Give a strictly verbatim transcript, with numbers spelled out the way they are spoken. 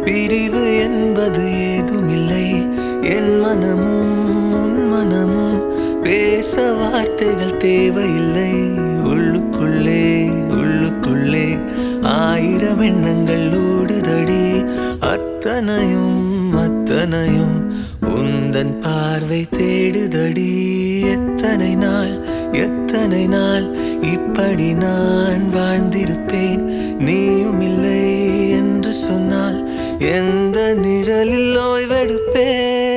பிரிவு என்பது ஏதுமில்லை. என் மனமும் உன் மனமும் பேச வார்த்தைகள் தேவையில்லை. உள்ளுக்குள்ளே உள்ளுக்குள்ளே ஆயிரம் எண்ணங்கள் ஓடுதடி. அத்தனையும் அத்தனையும் உந்தன் பார்வை தேடுதடி. எத்தனை நாள் எத்தனை நாள் இப்படி நான் வாழ்ந்திருப்பேன். நீயும் இல்லை என்று சொன்னால் எந்த நிழலில் ஓய்வெடுப்பேன்.